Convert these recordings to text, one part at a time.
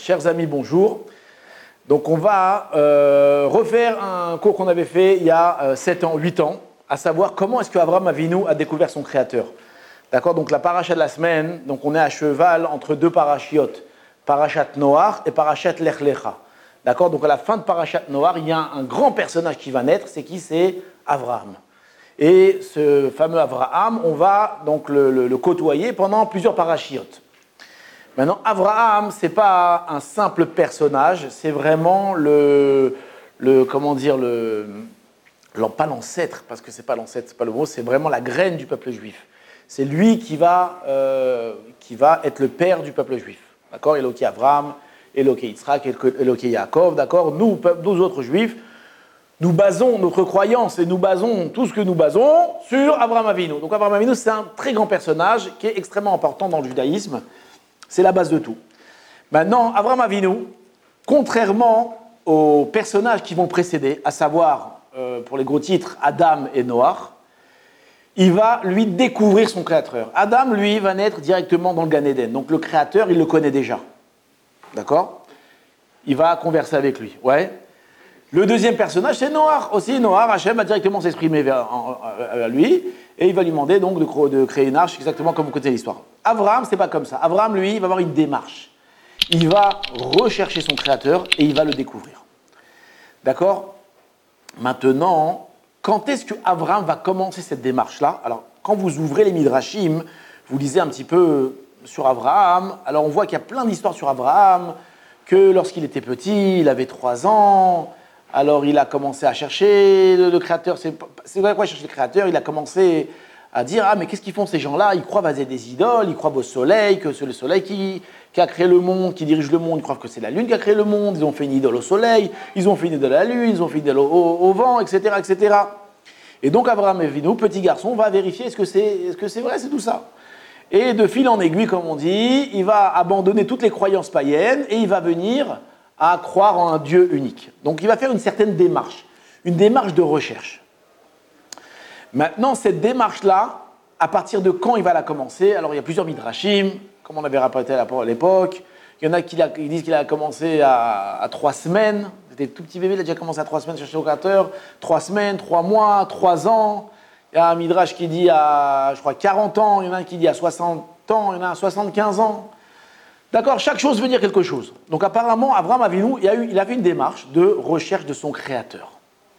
Chers amis, bonjour. Donc on va refaire un cours qu'on avait fait il y a 7 ans, 8 ans, à savoir comment est-ce que Avraham Avinu a découvert son créateur. D'accord, donc la paracha de la semaine, donc on est à cheval entre deux parachiotes, parachat Noach et parachat Lech Lecha. D'accord, donc à la fin de parachat Noach, il y a un grand personnage qui va naître, c'est qui? C'est Avraham. Et ce fameux Avraham, on va donc le côtoyer pendant plusieurs parachiotes. Maintenant, Avraham, ce n'est pas un simple personnage, c'est vraiment pas l'ancêtre, parce que ce n'est pas l'ancêtre, c'est pas le mot, c'est vraiment la graine du peuple juif. C'est lui qui va être le père du peuple juif. D'accord? Eloké Avraham, Eloké Yitzhak, Eloké Yaakov, d'accord? Nous autres juifs, nous basons notre croyance et nous basons tout ce que nous basons sur Avraham Avinu. Donc Avraham Avinu, c'est un très grand personnage qui est extrêmement important dans le judaïsme. C'est la base de tout. Maintenant, Avraham Avinu, contrairement aux personnages qui vont précéder, à savoir, pour les gros titres, Adam et Noach, il va, lui, découvrir son créateur. Adam, lui, va naître directement dans le Gan Eden. Donc le créateur, il le connaît déjà. D'accord? Il va converser avec lui. Ouais. Le deuxième personnage, c'est Noach. Aussi, Noach, Hachem va directement s'exprimer vers lui, et il va lui demander donc de créer une arche, exactement comme vous connaissez l'histoire. Avraham, c'est pas comme ça. Avraham, lui, il va avoir une démarche. Il va rechercher son créateur et il va le découvrir. D'accord? Maintenant, quand est-ce que Avraham va commencer cette démarche-là? Alors, quand vous ouvrez les Midrashim, vous lisez un petit peu sur Avraham. Alors, on voit qu'il y a plein d'histoires sur Avraham, que lorsqu'il était petit, il avait 3 ans. Alors, il a commencé à chercher le créateur. C'est quoi chercher le créateur? Il a commencé à dire « Ah, mais qu'est-ce qu'ils font ces gens-là? Ils croient à des idoles, ils croient au soleil, que c'est le soleil qui a créé le monde, qui dirige le monde. Ils croient que c'est la lune qui a créé le monde. Ils ont fait une idole au soleil, ils ont fait une idole à la lune, ils ont fait une idole au vent, etc., etc. » Et donc, Avraham Avinu, petit garçon, va vérifier est-ce que c'est vrai, c'est tout ça. Et de fil en aiguille, comme on dit, il va abandonner toutes les croyances païennes et il va venir à croire en un Dieu unique. Donc il va faire une certaine démarche, une démarche de recherche. Maintenant, cette démarche-là, à partir de quand il va la commencer? Alors il y a plusieurs midrashim, comme on avait rapporté à l'époque. Il y en a qui disent qu'il a commencé à 3 semaines. C'était tout petit bébé, il a déjà commencé à 3 semaines à chercher au créateur. 3 semaines, 3 mois, 3 ans. Il y a un midrash qui dit à, je crois, 40 ans. Il y en a un qui dit à 60 ans. Il y en a un à 75 ans. D'accord, chaque chose veut dire quelque chose. Donc apparemment, Avraham Avinu, il a fait une démarche de recherche de son créateur.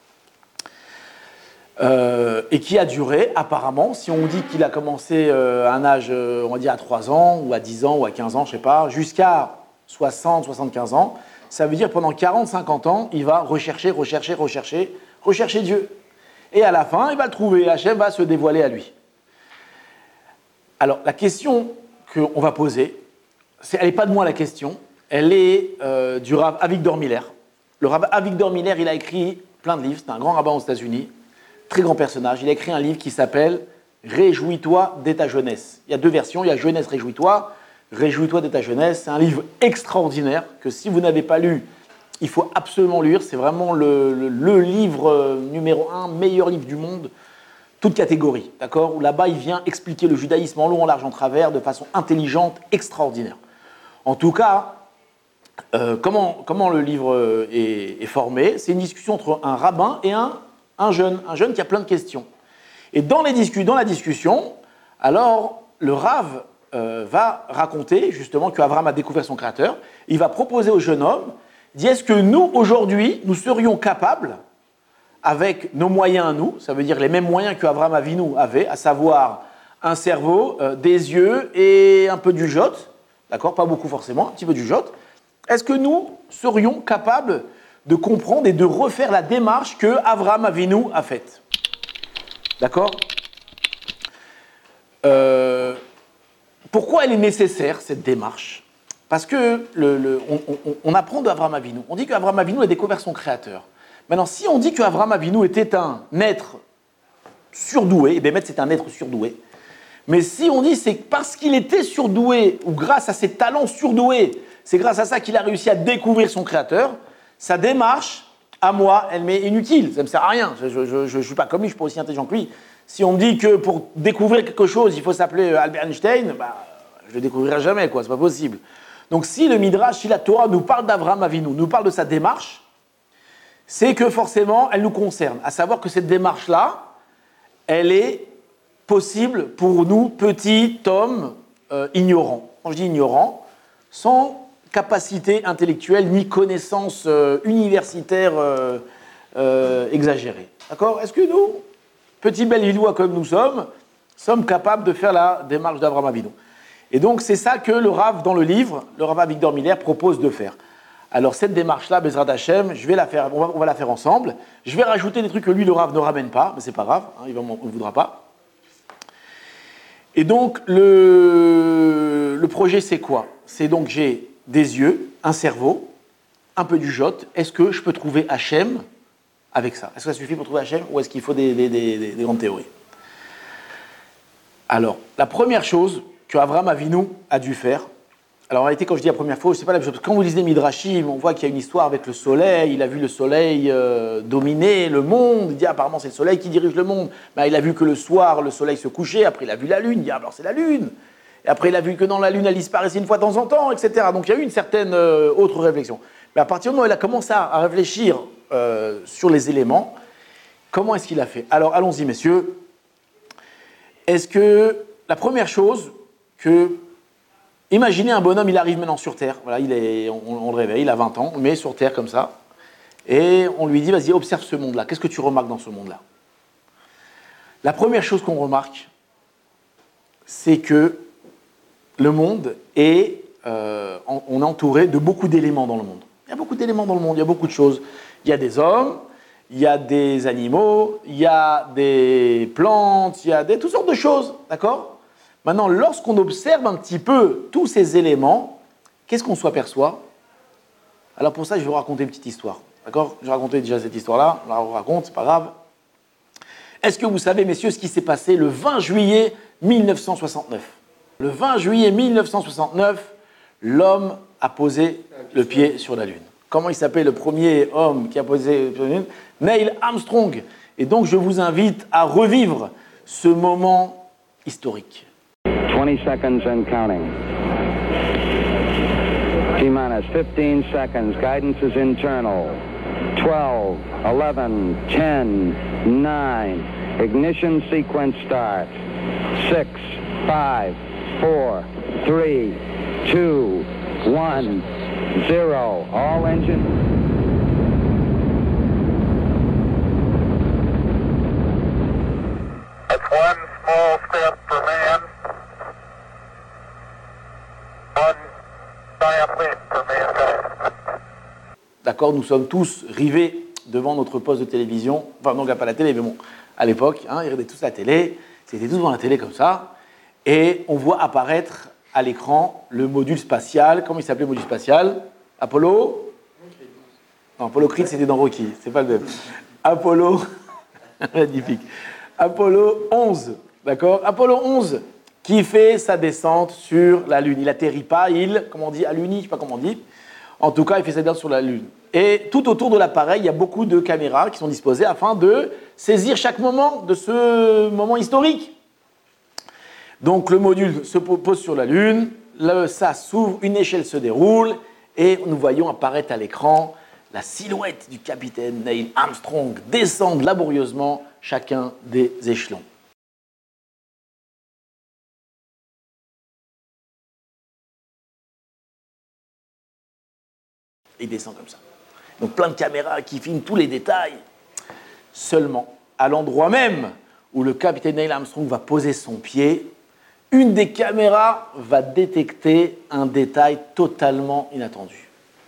Et qui a duré, apparemment, si on dit qu'il a commencé à un âge, on va dire à 3 ans, ou à 10 ans, ou à 15 ans, je ne sais pas, jusqu'à 60, 75 ans, ça veut dire pendant 40, 50 ans, il va rechercher Dieu. Et à la fin, il va le trouver, Hachem va se dévoiler à lui. Alors, la question qu'on va poser, elle n'est pas de moi la question, elle est du Rav Avigdor Miller. Le Rav Avigdor Miller, il a écrit plein de livres, c'est un grand rabbin aux États-Unis, très grand personnage. Il a écrit un livre qui s'appelle « Réjouis-toi dès ta jeunesse ». Il y a 2 versions, il y a « Jeunesse, réjouis-toi »,« Réjouis-toi dès ta jeunesse ». C'est un livre extraordinaire que si vous n'avez pas lu, il faut absolument lire. C'est vraiment le livre numéro 1, meilleur livre du monde, toute catégorie, d'accord? Où là-bas, il vient expliquer le judaïsme en long, en large, en travers, de façon intelligente, extraordinaire. En tout cas, comment le livre est formé? C'est une discussion entre un rabbin et un jeune qui a plein de questions. Et dans la discussion, alors le Rav va raconter justement qu'Avraham a découvert son créateur. Il va proposer au jeune homme, il dit, est-ce que nous, aujourd'hui, nous serions capables, avec nos moyens à nous, ça veut dire les mêmes moyens qu'Avraham Avinu avait, à savoir un cerveau, des yeux et un peu du jote, d'accord, pas beaucoup forcément, un petit peu du jote. Est-ce que nous serions capables de comprendre et de refaire la démarche que Avraham Avinu a faite? D'accord? Pourquoi elle est nécessaire, cette démarche? Parce que on apprend d'Avraham Avinu. On dit qu'Avraham Avinu a découvert son créateur. Maintenant, si on dit qu'Avraham Avinu était un être surdoué, et bien c'est un être surdoué, mais si on dit c'est parce qu'il était surdoué, ou grâce à ses talents surdoués, c'est grâce à ça qu'il a réussi à découvrir son créateur, sa démarche, à moi, elle m'est inutile, ça ne me sert à rien. Je ne suis pas comme lui, je ne suis pas aussi intelligent que lui. Si on me dit que pour découvrir quelque chose, il faut s'appeler Albert Einstein, je ne le découvrirai jamais, quoi, c'est pas possible. Donc si le Midrash, si la Torah nous parle d'Avraham Avinu, nous parle de sa démarche, c'est que forcément, elle nous concerne. À savoir que cette démarche-là, elle est possible pour nous, petits hommes ignorants. Quand je dis ignorants, sans capacité intellectuelle ni connaissance universitaire exagérée. D'accord? Est-ce que nous, petits Belvillois comme nous sommes capables de faire la démarche d'Avraham Avinu? Et donc, c'est ça que le Rav, dans le livre, le Rav Victor Miller, propose de faire. Alors, cette démarche-là, Bezrat Hashem, je vais la faire, on va la faire ensemble. Je vais rajouter des trucs que lui, le Rav, ne ramène pas, mais c'est pas grave, hein, il ne voudra pas. Et donc, le projet, c'est quoi? C'est donc, j'ai des yeux, un cerveau, un peu du jot. Est-ce que je peux trouver Hachem avec ça? Est-ce que ça suffit pour trouver Hachem ou est-ce qu'il faut des grandes théories? Alors, la première chose que Avraham Avinu a dû faire, alors en réalité, quand je dis la première fois, je ne sais pas la même chose, parce que quand vous lisez Midrashim, on voit qu'il y a une histoire avec le soleil, il a vu le soleil dominer le monde, il dit apparemment c'est le soleil qui dirige le monde, mais il a vu que le soir, le soleil se couchait, après il a vu la lune, il dit alors c'est la lune, et après il a vu que dans la lune, elle disparaissait une fois de temps en temps, etc. Donc il y a eu une certaine autre réflexion. Mais à partir du moment où il a commencé à réfléchir sur les éléments, comment est-ce qu'il a fait? Alors allons-y messieurs, est-ce que la première chose que... Imaginez un bonhomme, il arrive maintenant sur Terre, voilà, on le réveille, il a 20 ans, mais sur Terre comme ça, et on lui dit, vas-y, observe ce monde-là, qu'est-ce que tu remarques dans ce monde-là? La première chose qu'on remarque, c'est que le monde est, on est entouré de beaucoup d'éléments dans le monde. Il y a beaucoup d'éléments dans le monde, il y a beaucoup de choses. Il y a des hommes, il y a des animaux, il y a des plantes, il y a toutes sortes de choses, d'accord? Maintenant, lorsqu'on observe un petit peu tous ces éléments, qu'est-ce qu'on s'aperçoit? Alors pour ça, je vais vous raconter une petite histoire. D'accord? Je vais raconter déjà cette histoire-là, on la raconte, c'est pas grave. Est-ce que vous savez, messieurs, ce qui s'est passé le 20 juillet 1969? Le 20 juillet 1969, l'homme a posé le pied sur la Lune. Comment il s'appelle le premier homme qui a posé le pied sur la Lune? Neil Armstrong. Et donc, je vous invite à revivre ce moment historique. 20 seconds and counting. T-minus 15 seconds. Guidance is internal. 12, 11, 10, 9. Ignition sequence start. 6, 5, 4, 3, 2, 1, 0. All engine. That's one small step for man. D'accord, nous sommes tous rivés devant notre poste de télévision, enfin non, pas la télé, mais bon, à l'époque, ils regardaient tous la télé, c'était tous devant la télé comme ça, et on voit apparaître à l'écran le module spatial, comment il s'appelait le module spatial? Apollo? Non, Apollo Creed, c'était dans Rocky, c'est pas le même. Apollo, magnifique. Apollo 11, d'accord? Apollo 11, qui fait sa descente sur la Lune. Il atterrit pas, comment on dit, à l'Uni, je ne sais pas comment on dit. En tout cas, il fait sa descente sur la Lune. Et tout autour de l'appareil, il y a beaucoup de caméras qui sont disposées afin de saisir chaque moment de ce moment historique. Donc, le module se pose sur la Lune, ça s'ouvre, une échelle se déroule, et nous voyons apparaître à l'écran la silhouette du capitaine Neil Armstrong descendre laborieusement chacun des échelons. Il descend comme ça. Donc plein de caméras qui filment tous les détails. Seulement, à l'endroit même où le capitaine Neil Armstrong va poser son pied, une des caméras va détecter un détail totalement inattendu.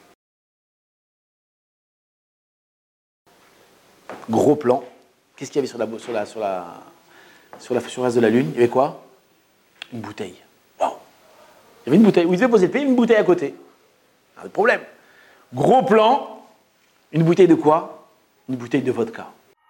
Gros plan. Qu'est-ce qu'il y avait sur la surface de la Lune? Il y avait quoi? Une bouteille. Waouh! Il y avait une bouteille. Où il devait poser le pied, une bouteille à côté. Pas de problème. Gros plan, une bouteille de quoi? Une bouteille de vodka.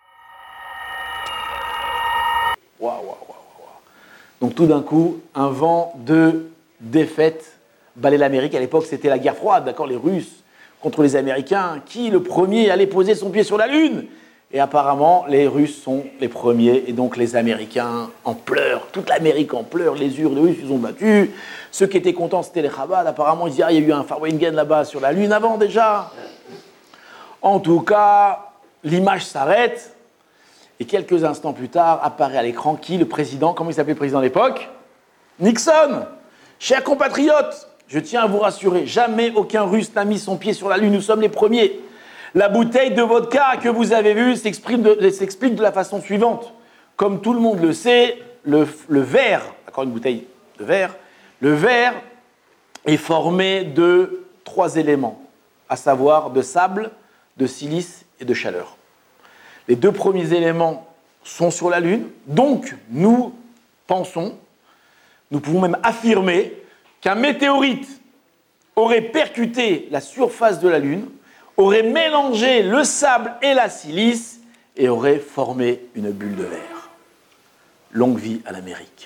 Waouh, waouh, waouh. Donc tout d'un coup, un vent de défaite balait l'Amérique. À l'époque, c'était la guerre froide, d'accord, les Russes contre les Américains. Qui, le premier, allait poser son pied sur la Lune? Et apparemment, les Russes sont les premiers, et donc les Américains en pleurent. Toute l'Amérique en pleure, les Russes, ils ont battu. Ceux qui étaient contents, c'était les Chabad. Apparemment, ils disaient, il y a eu un Farwengen là-bas sur la Lune avant déjà. En tout cas, l'image s'arrête. Et quelques instants plus tard, apparaît à l'écran qui? Le président, comment il s'appelait le président à l'époque? Nixon. Chers compatriotes, je tiens à vous rassurer, jamais aucun Russe n'a mis son pied sur la Lune, nous sommes les premiers. La bouteille de vodka que vous avez vue s'explique de la façon suivante. Comme tout le monde le sait, le verre, d'accord, une bouteille de verre, le verre est formé de 3 éléments, à savoir de sable, de silice et de chaleur. Les 2 premiers éléments sont sur la Lune, donc nous pensons, nous pouvons même affirmer qu'un météorite aurait percuté la surface de la Lune, aurait mélangé le sable et la silice et aurait formé une bulle de verre. Longue vie à l'Amérique.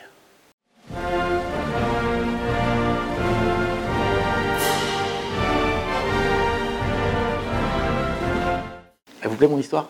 Elle vous plaît mon histoire?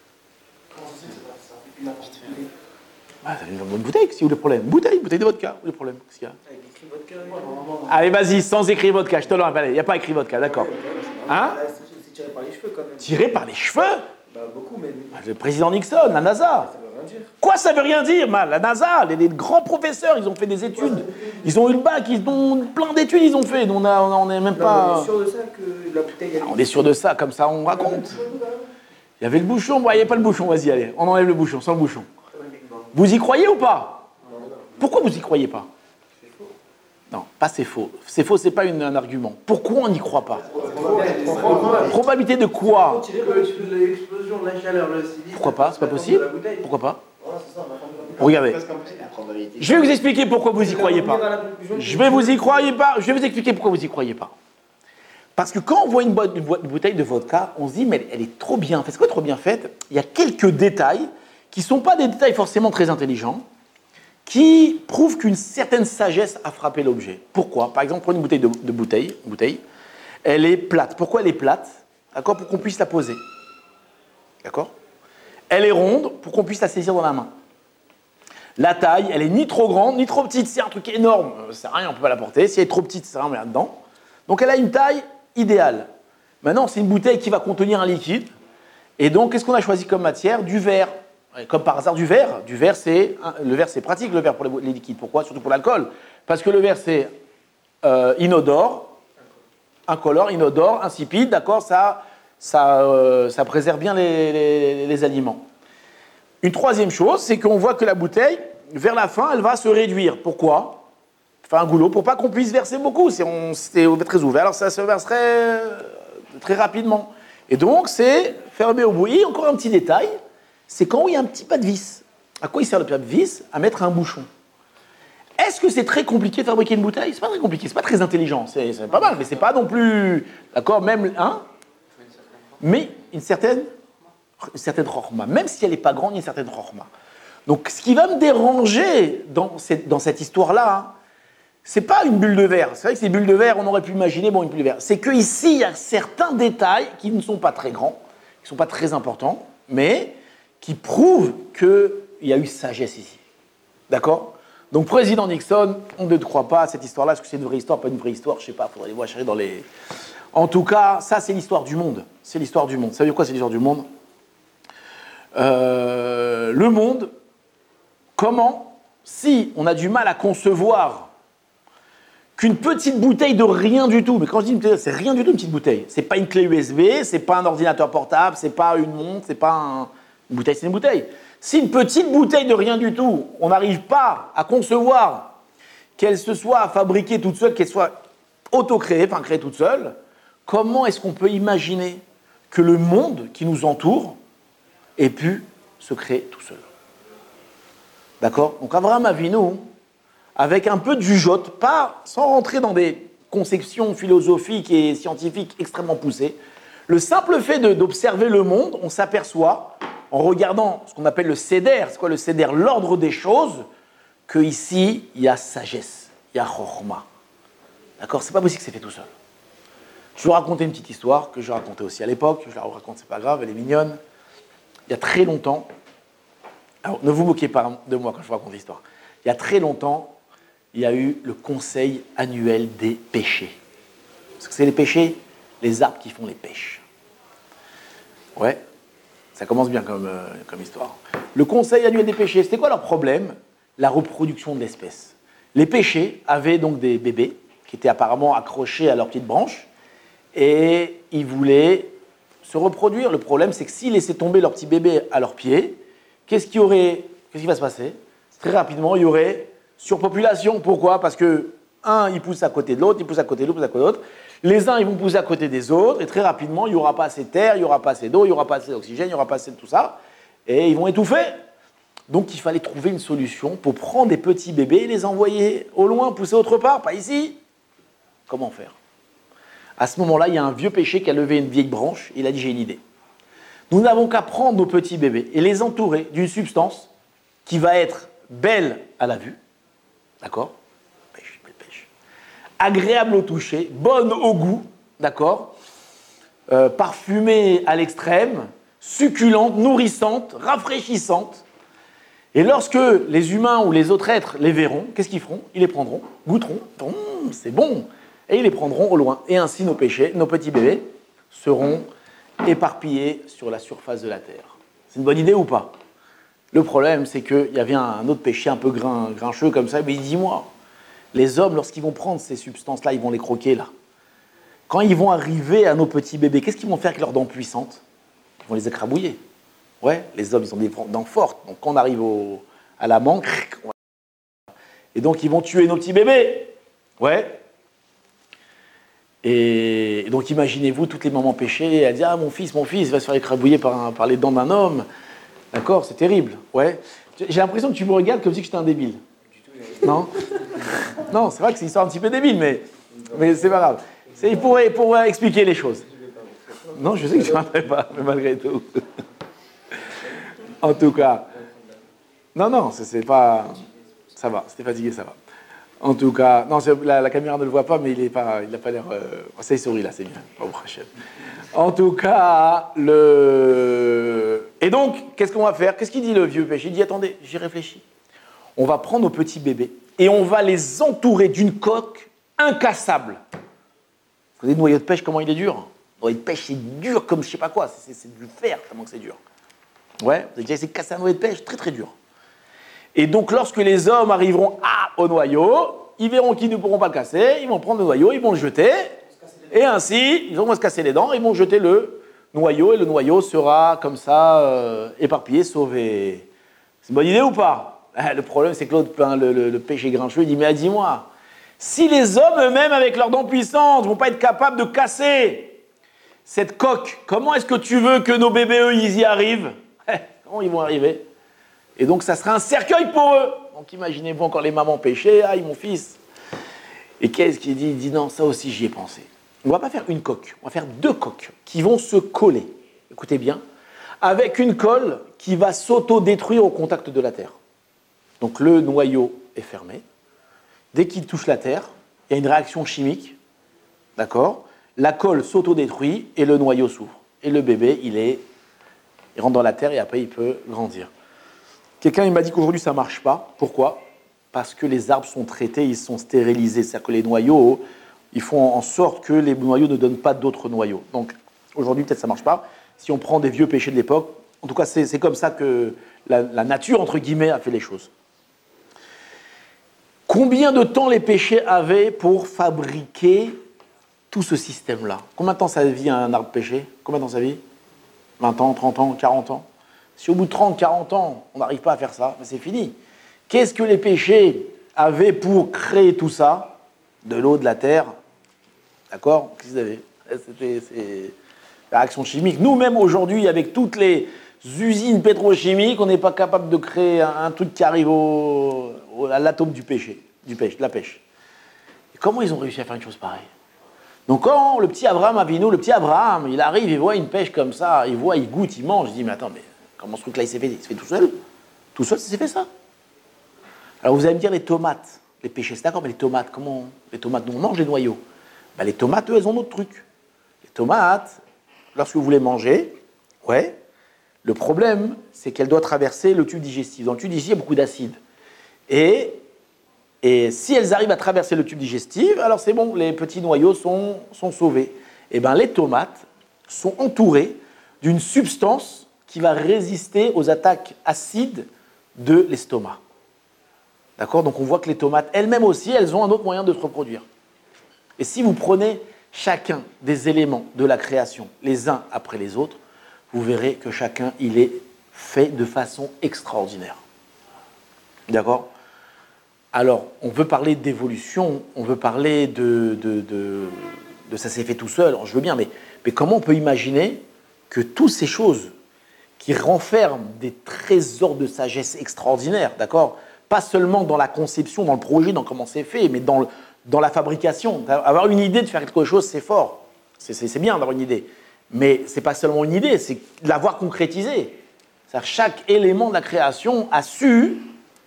C'est une bonne bouteille, si vous le problème. Bouteille de vodka, où est le problème? Qu'est-ce qu'il y a? Avec écrit vodka. Allez, vas-y, sans écrit vodka, je te le rappelle. Il n'y a pas écrit vodka, d'accord. Hein? C'est tiré par les cheveux quand même. Tiré par les cheveux? Bah, beaucoup, mais. Le président Nixon, la NASA. Ça veut rien dire. Quoi, ça veut rien dire, mal? La NASA, les grands professeurs, ils ont fait des études. Ils ont eu le bac, ils ont plein d'études, ils ont fait. On n'est même pas. On est sûr de ça que la bouteille. On est sûr de ça, comme ça on raconte. Il y avait le bouchon, bon, il n'y avait pas le bouchon, vas-y, allez, on enlève le bouchon, sans le bouchon. Vous y croyez ou pas? Pourquoi vous y croyez pas? Non, pas c'est faux. C'est faux, c'est pas un argument. Pourquoi on n'y croit pas? Probabilité de quoi? L'explosion de la chaleur, le silice. Pourquoi pas? C'est pas possible? Pourquoi pas? Regardez. Je vais vous expliquer pourquoi vous y croyez pas. Je vais vous expliquer pourquoi vous y croyez pas. Parce que quand on voit une bouteille de vodka, on se dit, mais elle est trop bien faite. C'est quoi trop bien faite? Il y a quelques détails qui ne sont pas des détails forcément très intelligents, qui prouvent qu'une certaine sagesse a frappé l'objet. Pourquoi? Par exemple, prenez une bouteille, elle est plate. Pourquoi elle est plate? D'accord? Pour qu'on puisse la poser. D'accord? Elle est ronde pour qu'on puisse la saisir dans la main. La taille, elle est ni trop grande, ni trop petite. C'est un truc énorme, ça sert à rien, on ne peut pas la porter. Si elle est trop petite, ça sert à rien, on met là-dedans. Donc elle a une taille idéale. Maintenant, c'est une bouteille qui va contenir un liquide. Et donc, qu'est-ce qu'on a choisi comme matière? Du verre. Comme par hasard, du verre. Le verre, c'est pratique, le verre pour les liquides. Pourquoi? Surtout pour l'alcool. Parce que le verre, c'est inodore, incolore, inodore, insipide, d'accord, ça préserve bien les aliments. Une troisième chose, c'est qu'on voit que la bouteille, vers la fin, elle va se réduire. Pourquoi? Enfin, un goulot, pour pas qu'on puisse verser beaucoup. C'est très ouvert, alors ça se verserait très rapidement. Et donc, c'est fermé au bout. Et encore un petit détail, c'est quand il y a un petit pas de vis. À quoi il sert le pas de vis? À mettre un bouchon. Est-ce que c'est très compliqué de fabriquer une bouteille? C'est pas très compliqué, c'est pas très intelligent. C'est pas mal, mais c'est pas non plus... D'accord, même... Hein? Mais une certaine chorma. Même si elle n'est pas grande, il y a une certaine chorma. Donc, ce qui va me déranger dans cette histoire-là, c'est pas une bulle de verre. C'est vrai que ces bulles de verre, on aurait pu imaginer, bon, une bulle de verre. C'est qu'ici, il y a certains détails qui ne sont pas très grands, qui ne sont pas très importants, mais qui prouvent qu'il y a eu sagesse ici. D'accord? Donc, président Nixon, on ne croit pas à cette histoire-là. Est-ce que c'est une vraie histoire, pas une vraie histoire? Je ne sais pas, il faudrait les voir chercher dans les... En tout cas, ça, c'est l'histoire du monde. C'est l'histoire du monde. Ça veut dire quoi, c'est l'histoire du monde? Le monde, comment, si on a du mal à concevoir qu'une petite bouteille de rien du tout, mais quand je dis une bouteille, c'est rien du tout une petite bouteille. C'est pas une clé USB, c'est pas un ordinateur portable, c'est pas une montre, c'est pas une bouteille, c'est une bouteille. Si une petite bouteille de rien du tout, on n'arrive pas à concevoir qu'elle se soit fabriquée toute seule, qu'elle soit auto-créée, enfin créée toute seule, comment est-ce qu'on peut imaginer que le monde qui nous entoure ait pu se créer tout seul? D'accord? Donc Abraham Avinu, avec un peu de jugeote, pas sans rentrer dans des conceptions philosophiques et scientifiques extrêmement poussées, le simple fait d'observer le monde, on s'aperçoit, en regardant ce qu'on appelle le seder, c'est quoi le seder? L'ordre des choses, qu'ici, il y a sagesse, il y a chorma. D'accord? C'est pas possible que c'est fait tout seul. Je vais vous raconter une petite histoire que je racontais aussi à l'époque, je la raconte, c'est pas grave, elle est mignonne. il y a très longtemps, alors ne vous moquez pas de moi quand je vous raconte l'histoire, il y a très longtemps, il y a eu le conseil annuel des pêchers. Parce que c'est les pêchers, les arbres qui font les pêches. Ouais, ça commence bien comme histoire. Le conseil annuel des pêchers, c'était quoi leur problème? La reproduction de l'espèce. Les pêchers avaient donc des bébés qui étaient apparemment accrochés à leurs petites branches et ils voulaient se reproduire. Le problème, c'est que s'ils laissaient tomber leurs petits bébés à leurs pieds, qu'est-ce qui va se passer? Très rapidement, il y aurait surpopulation. Pourquoi? Parce que, un, il pousse à côté de l'autre, il pousse à côté de l'autre, il pousse à côté de l'autre. Les uns, ils vont pousser à côté des autres, et très rapidement, il n'y aura pas assez de terre, il n'y aura pas assez d'eau, il n'y aura pas assez d'oxygène, il n'y aura pas assez de tout ça, et ils vont étouffer. Donc, il fallait trouver une solution pour prendre des petits bébés et les envoyer au loin, pousser autre part, pas ici. Comment faire? À ce moment-là, il y a un vieux pêcher qui a levé une vieille branche, et il a dit, j'ai une idée. Nous n'avons qu'à prendre nos petits bébés et les entourer d'une substance qui va être belle à la vue, d'accord? Pêche, belle pêche. Agréable au toucher, bonne au goût, d'accord? Parfumée à l'extrême, succulente, nourrissante, rafraîchissante. Et lorsque les humains ou les autres êtres les verront, qu'est-ce qu'ils feront? Ils les prendront, goûteront, c'est bon, et ils les prendront au loin. Et ainsi nos pêchers, nos petits bébés, seront éparpillés sur la surface de la Terre. C'est une bonne idée ou pas? Le problème, c'est qu'il y avait un autre péché un peu grincheux comme ça, mais il dit, moi, les hommes, lorsqu'ils vont prendre ces substances-là, ils vont les croquer, là. Quand ils vont arriver à nos petits bébés, qu'est-ce qu'ils vont faire avec leurs dents puissantes? Ils vont les écrabouiller. Ouais, les hommes, ils ont des dents fortes. Donc, quand on arrive à la manque, et donc, ils vont tuer nos petits bébés. Ouais. Et donc, imaginez-vous, toutes les mamans péchées, elles disent, ah, mon fils va se faire écrabouiller par les dents d'un homme. D'accord, c'est terrible. Ouais. J'ai l'impression que tu me regardes comme si j'étais un débile. Non? Non, c'est vrai que c'est une histoire un petit peu débile, mais c'est pas grave. C'est pour expliquer les choses. Non, je sais que tu ne rappelles pas, mais malgré tout. En tout cas. Non, c'est pas. Ça va, c'était fatigué, ça va. En tout cas, non, la caméra ne le voit pas, mais il n'a pas l'air. Ça, il sourit là, c'est bien. Oh, en tout cas, Et donc, qu'est-ce qu'on va faire? Qu'est-ce qu'il dit le vieux pêche? Il dit, attendez, j'y réfléchis. On va prendre nos petits bébés et on va les entourer d'une coque incassable. Vous savez, le noyau de pêche, comment il est dur? Le noyau de pêche, c'est dur comme je sais pas quoi. C'est du fer, tellement que c'est dur. Ouais, vous avez déjà essayé de casser un noyau de pêche? Très, très dur. Et donc, lorsque les hommes arriveront au noyau, ils verront qu'ils ne pourront pas le casser, ils vont prendre le noyau, ils vont le jeter, et ainsi, ils vont se casser les dents, ils vont jeter le noyau, et le noyau sera comme ça, éparpillé, sauvé. C'est une bonne idée ou pas? Le problème, c'est que l'autre, le péché grincheux, il dit, mais dis-moi, si les hommes eux-mêmes, avec leurs dents puissantes, ne vont pas être capables de casser cette coque, comment est-ce que tu veux que nos bébés, eux, ils y arrivent? Comment ils vont arriver? Et donc, ça sera un cercueil pour eux. Donc, imaginez-vous encore les mamans péchées. Aïe, mon fils. Et qu'est-ce qu'il dit? Il dit, non, ça aussi, j'y ai pensé. On ne va pas faire une coque. On va faire 2 coques qui vont se coller. Écoutez bien. Avec une colle qui va s'auto-détruire au contact de la terre. Donc, le noyau est fermé. Dès qu'il touche la terre, il y a une réaction chimique. D'accord? La colle s'auto-détruit et le noyau s'ouvre. Et le bébé, il rentre dans la terre et après, il peut grandir. Quelqu'un il m'a dit qu'aujourd'hui ça ne marche pas. Pourquoi? Parce que les arbres sont traités, ils sont stérilisés. C'est-à-dire que les noyaux, ils font en sorte que les noyaux ne donnent pas d'autres noyaux. Donc aujourd'hui peut-être ça ne marche pas. Si on prend des vieux péchés de l'époque, en tout cas c'est comme ça que la nature, entre guillemets, a fait les choses. Combien de temps les péchés avaient pour fabriquer tout ce système-là? Combien de temps ça vit un arbre péché? Combien de temps ça vit? 20 ans, 30 ans, 40 ans? Si au bout de 30, 40 ans, on n'arrive pas à faire ça, c'est fini. Qu'est-ce que les péchés avaient pour créer tout ça? De l'eau, de la terre. D'accord? Qu'est-ce qu'ils avaient? C'est la réaction chimique. Nous-mêmes, aujourd'hui, avec toutes les usines pétrochimiques, on n'est pas capable de créer un truc qui arrive à l'atome de la pêche. Et comment ils ont réussi à faire une chose pareille? Donc quand le petit Abraham Avinu, il arrive, il voit une pêche comme ça, il goûte, il mange, il dit, mais attends, mais comment ce truc-là, il s'est fait tout seul? Tout seul, ça s'est fait ça. Alors vous allez me dire, les tomates, les pêchés, c'est d'accord, mais les tomates, comment? Les tomates, nous, on mange les noyaux. Ben, les tomates, eux, elles ont d'autres trucs. Les tomates, lorsque vous les mangez, ouais, Le problème, c'est qu'elle doit traverser le tube digestif. Dans le tube digestif, il y a beaucoup d'acide. Et si elles arrivent à traverser le tube digestif, alors c'est bon, les petits noyaux sont sauvés. Et bien, les tomates sont entourées d'une substance qui va résister aux attaques acides de l'estomac. D'accord? Donc on voit que les tomates elles-mêmes aussi, elles ont un autre moyen de se reproduire. Et si vous prenez chacun des éléments de la création, les uns après les autres, vous verrez que chacun, il est fait de façon extraordinaire. D'accord? Alors, on veut parler d'évolution, on veut parler de ça s'est fait tout seul, alors je veux bien, mais comment on peut imaginer que toutes ces choses qui renferment des trésors de sagesse extraordinaires, d'accord? Pas seulement dans la conception, dans le projet, dans comment c'est fait, mais dans la fabrication. Avoir une idée de faire quelque chose, c'est fort. C'est bien d'avoir une idée. Mais ce n'est pas seulement une idée, c'est l'avoir concrétisé. C'est-à-dire chaque élément de la création a su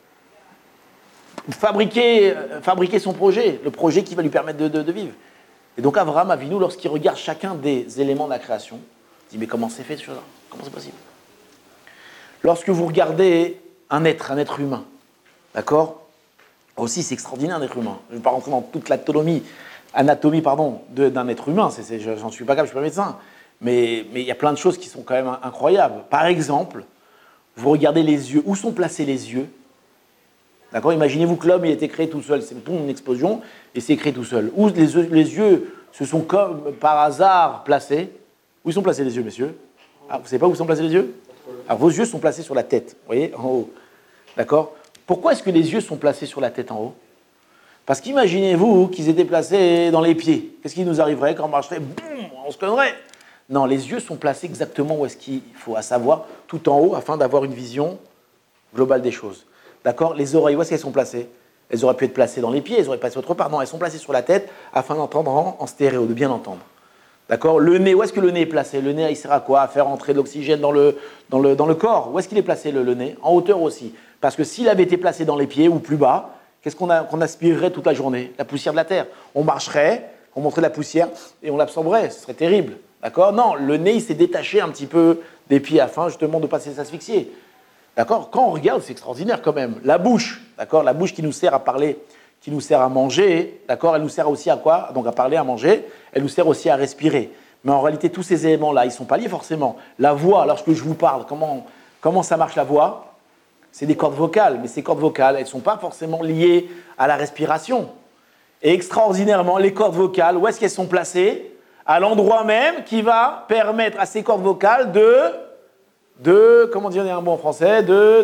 fabriquer son projet, le projet qui va lui permettre de vivre. Et donc Abraham Avinu, lorsqu'il regarde chacun des éléments de la création, il dit mais comment c'est fait ce chose-là? Comment c'est possible? Lorsque vous regardez un être humain, d'accord? Aussi c'est extraordinaire un être humain. Je ne vais pas rentrer dans toute l'anatomie d'un être humain, j'en suis pas capable, je ne suis pas médecin. Mais il y a plein de choses qui sont quand même incroyables. Par exemple, vous regardez les yeux. Où sont placés les yeux? D'accord? Imaginez-vous que l'homme il a été créé tout seul. C'est une explosion et c'est créé tout seul. Où les yeux se sont comme par hasard placés? Où ils sont placés les yeux, messieurs? Ah, vous ne savez pas où sont placés les yeux? Alors vos yeux sont placés sur la tête, vous voyez, en haut. D'accord? Pourquoi est-ce que les yeux sont placés sur la tête en haut? Parce qu'imaginez-vous qu'ils étaient placés dans les pieds. Qu'est-ce qui nous arriverait quand on marcherait? Boum, on se connerait. Non, les yeux sont placés exactement où est-ce qu'il faut, à savoir tout en haut, afin d'avoir une vision globale des choses. D'accord? Les oreilles, où est-ce qu'elles sont placées? Elles auraient pu être placées dans les pieds, elles auraient pu être autre part. Non, elles sont placées sur la tête, afin d'entendre en stéréo, de bien entendre. D'accord? Le nez, où est-ce que le nez est placé? Le nez, il sert à quoi? À faire entrer de l'oxygène dans le corps. Où est-ce qu'il est placé, le nez? En hauteur aussi. Parce que s'il avait été placé dans les pieds ou plus bas, qu'est-ce qu'on aspirerait toute la journée? La poussière de la terre. On marcherait, on montrait de la poussière et on l'absorberait. Ce serait terrible. D'accord? Non, le nez, il s'est détaché un petit peu des pieds afin justement de ne pas s'asphyxier. D'accord? Quand on regarde, c'est extraordinaire quand même. La bouche, d'accord? La bouche qui nous sert à parler, qui nous sert à manger, d'accord? Elle nous sert aussi à quoi? Donc à parler, à manger. Elle nous sert aussi à respirer. Mais en réalité, tous ces éléments-là, ils ne sont pas liés forcément. La voix, lorsque je vous parle, comment ça marche la voix? C'est des cordes vocales, mais ces cordes vocales, elles ne sont pas forcément liées à la respiration. Et extraordinairement, les cordes vocales, où est-ce qu'elles sont placées? À l'endroit même qui va permettre à ces cordes vocales comment dire un mot en français,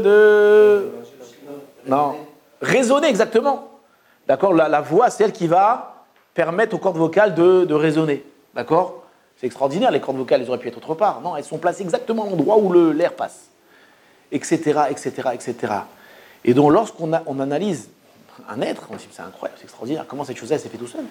non, résonner exactement. D'accord? La voix, c'est elle qui va permettre aux cordes vocales de résonner. D'accord? C'est extraordinaire, les cordes vocales, elles auraient pu être autre part. Non, elles sont placées exactement à l'endroit où l'air passe. Etc., etc., etc. Et donc, lorsqu'on analyse un être, on se dit, c'est incroyable, c'est extraordinaire, comment cette chose-là s'est fait tout seul?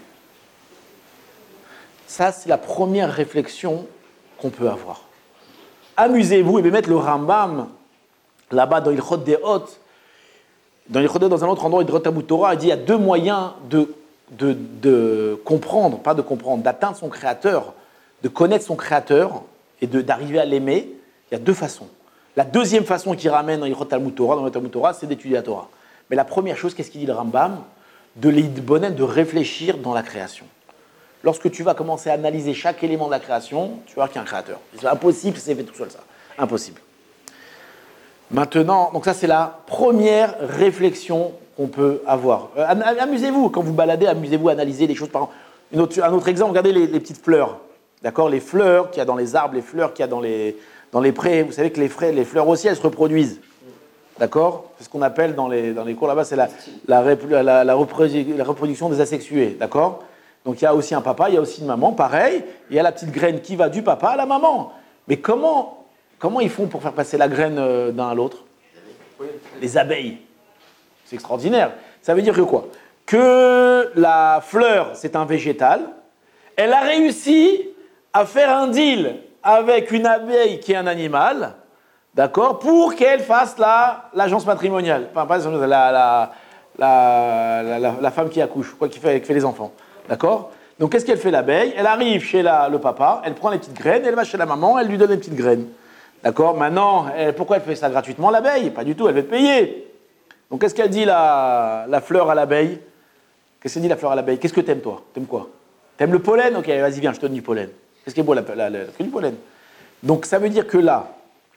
Ça, c'est la première réflexion qu'on peut avoir. Amusez-vous et bien mettre le Rambam là-bas dans Ilchot Deot, dans un autre endroit, Ilchot Talmud Torah, il dit il y a deux moyens de comprendre, pas de comprendre, d'atteindre son créateur, de connaître son créateur et d'arriver à l'aimer. Il y a deux façons. La deuxième façon qui ramène dans Ilchot Talmud Torah, dans le Talmud Torah, c'est d'étudier la Torah. Mais la première chose, qu'est-ce qu'il dit le Rambam? De l'idbonen, de réfléchir dans la création. Lorsque tu vas commencer à analyser chaque élément de la création, tu vas voir qu'il y a un créateur. C'est impossible, c'est fait tout seul ça. Impossible. Maintenant, donc ça c'est la première réflexion qu'on peut avoir. Amusez-vous, quand vous baladez, amusez-vous à analyser les choses. Par exemple, un autre exemple, regardez les petites fleurs. D'accord? Les fleurs qu'il y a dans les arbres, les fleurs qu'il y a dans les prés. Vous savez que les fleurs aussi, elles se reproduisent. D'accord? C'est ce qu'on appelle dans les cours là-bas, c'est la reproduction des asexués. D'accord? Donc il y a aussi un papa, il y a aussi une maman, pareil. Il y a la petite graine qui va du papa à la maman. Mais comment ils font pour faire passer la graine d'un à l'autre? Les abeilles. C'est extraordinaire. Ça veut dire que quoi? Que la fleur, c'est un végétal. Elle a réussi à faire un avec une abeille qui est un animal, d'accord, pour qu'elle fasse l'agence matrimoniale. Enfin, pas la femme qui accouche, qui fait les enfants. D'accord? Donc, qu'est-ce qu'elle fait l'abeille? Elle arrive chez le papa, elle prend les petites graines, elle va chez la maman, elle lui donne les petites graines. D'accord? Maintenant, pourquoi elle fait ça gratuitement, l'abeille? Pas du tout, elle veut te payer. Donc, qu'est-ce qu'elle dit, la fleur à l'abeille? Qu'est-ce qu'elle dit, la fleur à l'abeille? Qu'est-ce que t'aimes, toi? T'aimes quoi? T'aimes le pollen? Ok, vas-y, viens, je te donne du pollen. Qu'est-ce qui est beau, que du pollen? Donc, ça veut dire que là,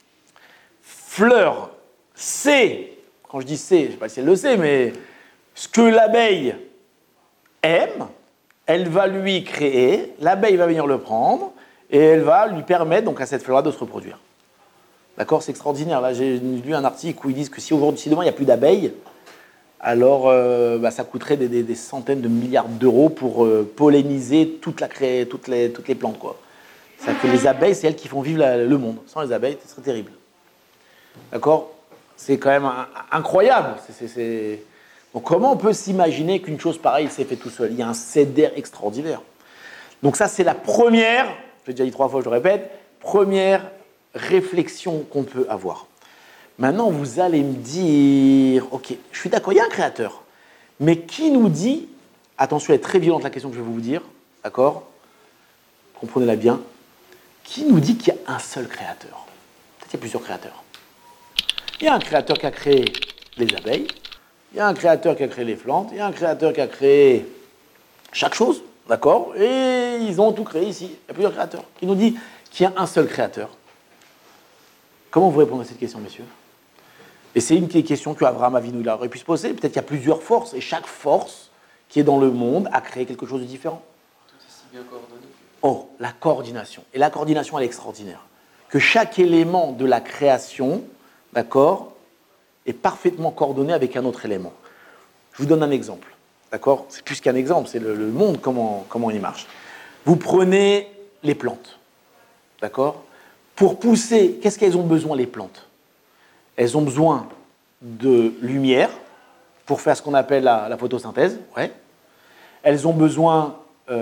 fleur sait, quand je dis sait, je ne sais pas si elle le sait, mais ce que l'abeille aime, elle va lui créer, l'abeille va venir le prendre, et elle va lui permettre donc à cette fleur-là de se reproduire. D'accord? C'est extraordinaire. Là, j'ai lu un article où ils disent que si demain il n'y a plus d'abeilles, alors ça coûterait des centaines de milliards d'euros pour polliniser toutes les plantes, quoi. Ça fait les abeilles, c'est elles qui font vivre le monde. Sans les abeilles, ce serait terrible. D'accord? C'est quand même incroyable. Donc comment on peut s'imaginer qu'une chose pareille s'est faite tout seul? Il y a un céder extraordinaire. Donc ça, c'est la première, je l'ai déjà dit 3 fois, je le répète, première réflexion qu'on peut avoir. Maintenant, vous allez me dire, ok, je suis d'accord, il y a un créateur, mais qui nous dit, attention, elle est très violente la question que je vais vous dire, d'accord? Comprenez-la bien. Qui nous dit qu'il y a un seul créateur? Peut-être qu'il y a plusieurs créateurs. Il y a un créateur qui a créé les abeilles, il y a un créateur qui a créé les plantes, il y a un créateur qui a créé chaque chose, d'accord? Et ils ont tout créé ici. Il y a plusieurs créateurs. Qui nous dit qu'il y a un seul créateur? Comment vous répondez à cette question, messieurs? Et c'est une question que Abraham Avinu aurait pu se poser. Peut-être qu'il y a plusieurs forces, et chaque force qui est dans le monde a créé quelque chose de différent. Tout est si bien coordonné. Oh, la coordination. Et la coordination, elle est extraordinaire. Que chaque élément de la création, d'accord, est parfaitement coordonné avec un autre élément. Je vous donne un exemple, d'accord? C'est plus qu'un exemple, c'est le monde, comment il marche. Vous prenez les plantes, d'accord? Pour pousser, qu'est-ce qu'elles ont besoin, les plantes? Elles ont besoin de lumière pour faire ce qu'on appelle la photosynthèse, ouais. Elles ont besoin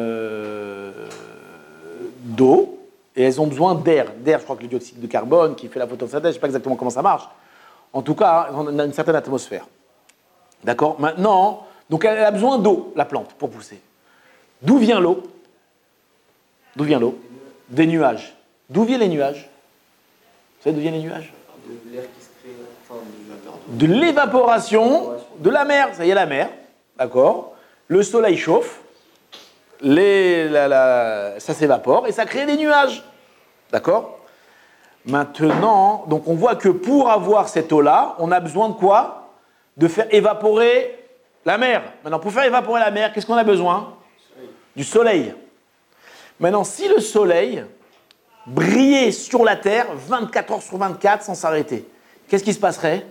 d'eau et elles ont besoin d'air. D'air, je crois que le dioxyde de carbone qui fait la photosynthèse, je ne sais pas exactement comment ça marche. En tout cas, on a une certaine atmosphère. D'accord? Maintenant, donc elle a besoin d'eau, la plante, pour pousser. D'où vient l'eau? D'où vient l'eau? Des nuages. D'où viennent les nuages? Vous savez d'où viennent les nuages? De l'air qui se crée, enfin, de l'évaporation de la mer. Ça y est, la mer. D'accord? Le soleil chauffe. Ça s'évapore et ça crée des nuages. D'accord? Maintenant, donc on voit que pour avoir cette eau-là, on a besoin de quoi? De faire évaporer la mer. Maintenant, pour faire évaporer la mer, qu'est-ce qu'on a besoin? Du soleil. Maintenant, si le soleil brillait sur la Terre 24 heures sur 24 sans s'arrêter, qu'est-ce qui se passerait?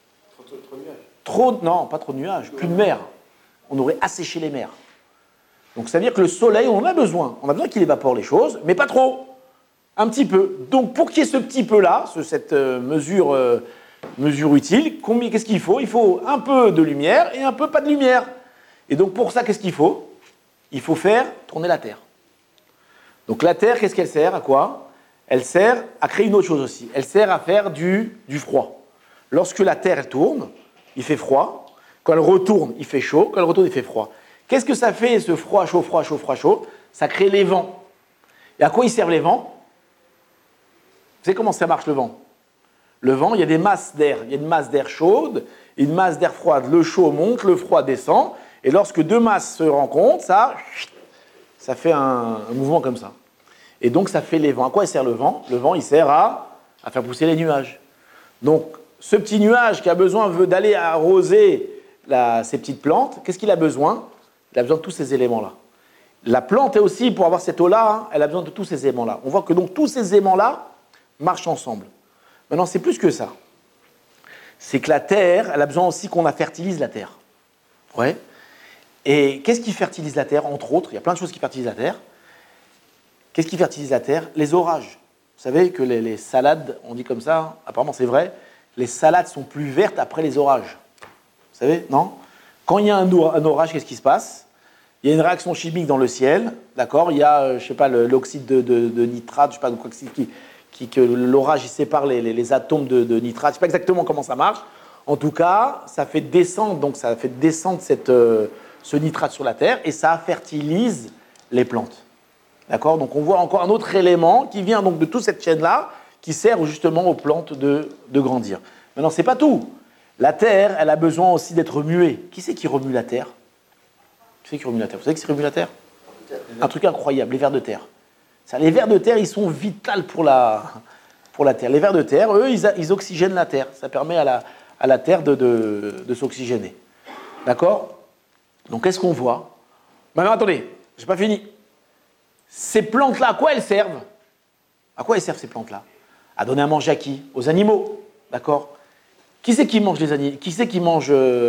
Trop de nuages. Non, pas trop de nuages, plus de mer. On aurait asséché les mers. Donc, ça veut dire que le soleil, on en a besoin. On a besoin qu'il évapore les choses, mais pas trop. Un petit peu. Donc, pour qu'il y ait ce petit peu-là, cette mesure utile, qu'est-ce qu'il faut? Il faut un peu de lumière et un peu pas de lumière. Et donc, pour ça, qu'est-ce qu'il faut? Il faut faire tourner la Terre. Donc, la Terre, qu'est-ce qu'elle sert? À quoi? Elle sert à créer une autre chose aussi. Elle sert à faire du froid. Lorsque la Terre, elle tourne, il fait froid. Quand elle retourne, il fait chaud. Quand elle retourne, il fait froid. Qu'est-ce que ça fait, ce froid, chaud, froid, chaud, froid, chaud? Ça crée les vents. Et à quoi ils servent les vents? Vous savez comment ça marche, le vent? Le vent, il y a des masses d'air. Il y a une masse d'air chaude et une masse d'air froide. Le chaud monte, le froid descend. Et lorsque deux masses se rencontrent, ça fait un mouvement comme ça. Et donc, ça fait les vents. À quoi il sert le vent? Le vent, il sert à faire pousser les nuages. Donc, ce petit nuage qui a besoin d'aller arroser ces petites plantes, qu'est-ce qu'il a besoin? Il a besoin de tous ces éléments-là. La plante est aussi, pour avoir cette eau-là, elle a besoin de tous ces éléments-là. On voit que donc tous ces éléments-là marchent ensemble. Maintenant, c'est plus que ça. C'est que la terre, elle a besoin aussi qu'on la fertilise, la terre. Ouais. Et qu'est-ce qui fertilise la terre? Entre autres, il y a plein de choses qui fertilisent la terre. Qu'est-ce qui fertilise la terre? Les orages. Vous savez que les salades, on dit comme ça, apparemment c'est vrai, les salades sont plus vertes après les orages. Vous savez, non? Quand il y a un orage, qu'est-ce qui se passe? Il y a une réaction chimique dans le ciel, d'accord? Il y a, je sais pas, l'oxyde de nitrate, je sais pas de quoi que l'orage il sépare les atomes de nitrate. Je sais pas exactement comment ça marche. En tout cas, ça fait descendre, ce nitrate sur la terre et ça fertilise les plantes, d'accord? Donc on voit encore un autre élément qui vient donc de toute cette chaîne-là, qui sert justement aux plantes de grandir. Maintenant, c'est pas tout. La terre, elle a besoin aussi d'être remuée. Qui c'est qui remue la terre? Qui c'est qui remue la terre? Vous savez qui remue la terre? Un truc incroyable, les vers de terre. Ça, les vers de terre, ils sont vitaux pour la terre. Les vers de terre, eux, ils oxygènent la terre. Ça permet à la terre de s'oxygéner. D'accord? Donc, qu'est-ce qu'on voit? Maintenant, attendez, j'ai pas fini. Ces plantes-là, à quoi elles servent? À quoi elles servent ces plantes-là? À donner à manger à qui? Aux animaux. D'accord? Qui c'est qui mange les animaux? Qui c'est qui mange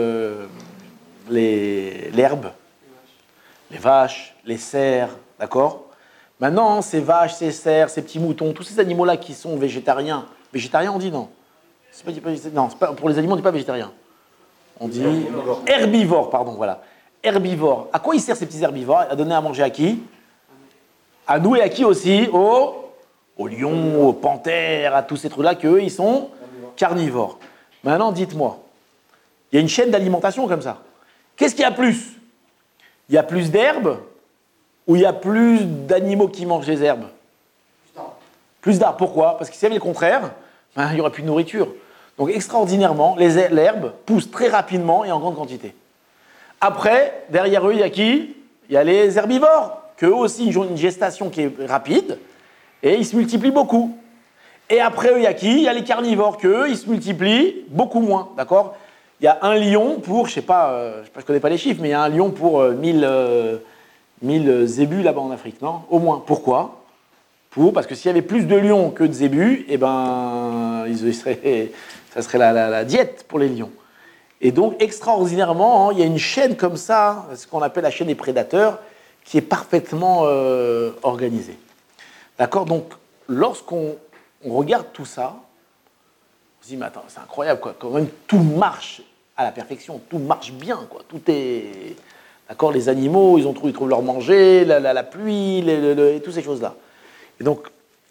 l'herbe? Les vaches, les cerfs. D'accord? Maintenant, ces vaches, ces cerfs, ces petits moutons, tous ces animaux-là qui sont végétariens. Végétariens, on dit non. Non, pour les animaux, on ne dit pas végétarien. On dit herbivore, pardon, voilà. Herbivore. À quoi ils servent ces petits herbivores? À donner à manger à qui? À nous et à qui aussi? Aux lions, aux panthères, à tous ces trucs-là, qu'eux, ils sont carnivores. Maintenant, dites-moi, il y a une chaîne d'alimentation comme ça. Qu'est-ce qu'il y a plus? Il y a plus d'herbes ou il y a plus d'animaux qui mangent les herbes? Plus d'arbres. Pourquoi? Parce que s'il y avait le contraire, il n'y aurait plus de nourriture. Donc, extraordinairement, l'herbe pousse très rapidement et en grande quantité. Après, derrière eux, il y a qui? Il y a les herbivores, qu'eux aussi, ils ont une gestation qui est rapide et ils se multiplient beaucoup. Et après eux, il y a qui? Il y a les carnivores, qu'eux, ils se multiplient beaucoup moins. D'accord? Il y a un lion pour, je ne connais pas les chiffres, mais il y a un lion pour 1000 zébus là-bas en Afrique, non? Au moins. Pourquoi? Parce que s'il y avait plus de lions que de zébus, eh ben, ça serait la diète pour les lions. Et donc, extraordinairement, il y a une chaîne comme ça, ce qu'on appelle la chaîne des prédateurs, qui est parfaitement organisée. D'accord? Donc, lorsqu'on regarde tout ça, on se dit, mais attends, c'est incroyable, quoi. Quand même, tout marche à la perfection, tout marche bien, quoi. Tout est... D'accord? Les animaux, ils trouvent leur manger, la pluie, et toutes ces choses-là. Et donc,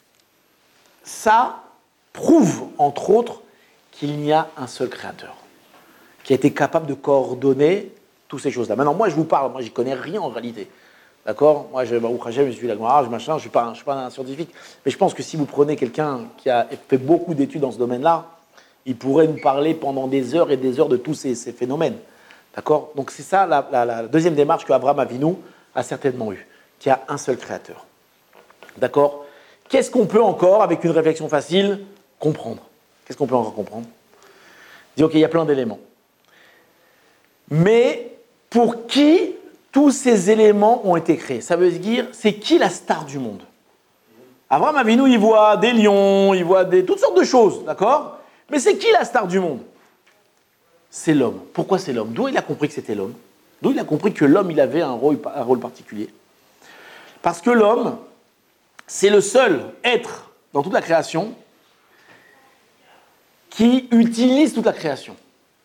ça prouve, entre autres, qu'il n'y a un seul créateur qui a été capable de coordonner toutes ces choses-là. Maintenant, moi, je vous parle, moi, j'y connais rien en réalité. D'accord? Moi, je suis la Gemara, machin, je suis pas un scientifique. Mais je pense que si vous prenez quelqu'un qui a fait beaucoup d'études dans ce domaine-là, il pourrait nous parler pendant des heures et des heures de tous ces phénomènes. D'accord? Donc, c'est ça la deuxième démarche qu'Abraham Avinu a certainement eue, qu'il y a un seul créateur. D'accord? Qu'est-ce qu'on peut encore, avec une réflexion facile, comprendre? Qu'est-ce qu'on peut encore comprendre? Dis, ok, il y a plein d'éléments. Mais pour qui tous ces éléments ont été créés? Ça veut dire, c'est qui la star du monde? Abraham Avinu, il voit des lions, il voit toutes sortes de choses, d'accord? Mais c'est qui la star du monde? C'est l'homme. Pourquoi c'est l'homme? D'où il a compris que c'était l'homme? D'où il a compris que l'homme, il avait un rôle particulier? Parce que l'homme, c'est le seul être dans toute la création qui utilise toute la création.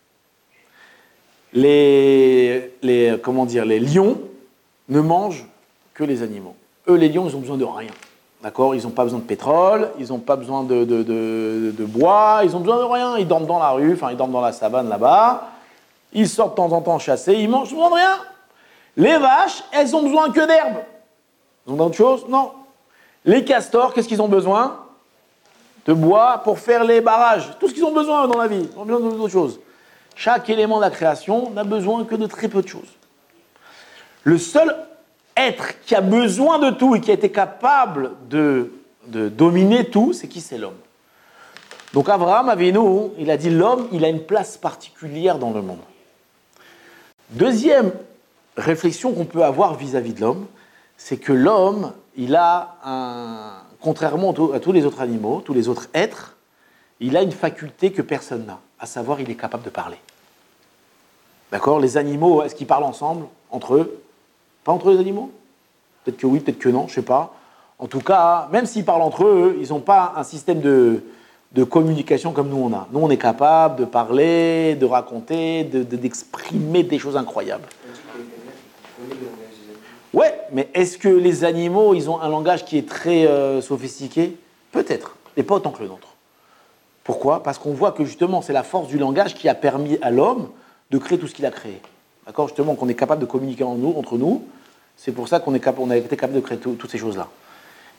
Les lions ne mangent que les animaux. Eux, les lions, ils ont besoin de rien. D'accord? Ils n'ont pas besoin de pétrole, ils n'ont pas besoin de bois, ils n'ont besoin de rien. Ils dorment dans la rue, ils dorment dans la savane là-bas. Ils sortent de temps en temps chasser, ils mangent, ils n'ont besoin de rien. Les vaches, elles ont besoin que d'herbe. Ils ont d'autres choses? Non. Les castors, qu'est-ce qu'ils ont besoin? De bois pour faire les barrages. Tout ce qu'ils ont besoin dans la vie. Ils ont besoin d'autres choses. Chaque élément de la création n'a besoin que de très peu de choses. Le seul être qui a besoin de tout et qui a été capable de dominer tout, c'est qui? C'est l'homme. Donc Abraham Avinu, il a dit l'homme, il a une place particulière dans le monde. Deuxième réflexion qu'on peut avoir vis-à-vis de l'homme, c'est que l'homme, il a contrairement à tous les autres animaux, tous les autres êtres, il a une faculté que personne n'a, à savoir il est capable de parler. D'accord? Les animaux, est-ce qu'ils parlent ensemble, entre eux? Pas entre eux les animaux? Peut-être que oui, peut-être que non, je ne sais pas. En tout cas, même s'ils parlent entre eux, ils n'ont pas un système de communication comme nous on a. Nous, on est capable de parler, de raconter, d'exprimer des choses incroyables. Ouais, mais est-ce que les animaux, ils ont un langage qui est très sophistiqué? Peut-être, mais pas autant que le nôtre. Pourquoi? Parce qu'on voit que justement, c'est la force du langage qui a permis à l'homme de créer tout ce qu'il a créé. D'accord? Justement, qu'on est capable de communiquer entre nous, c'est pour ça qu'on a été capable de créer toutes ces choses-là.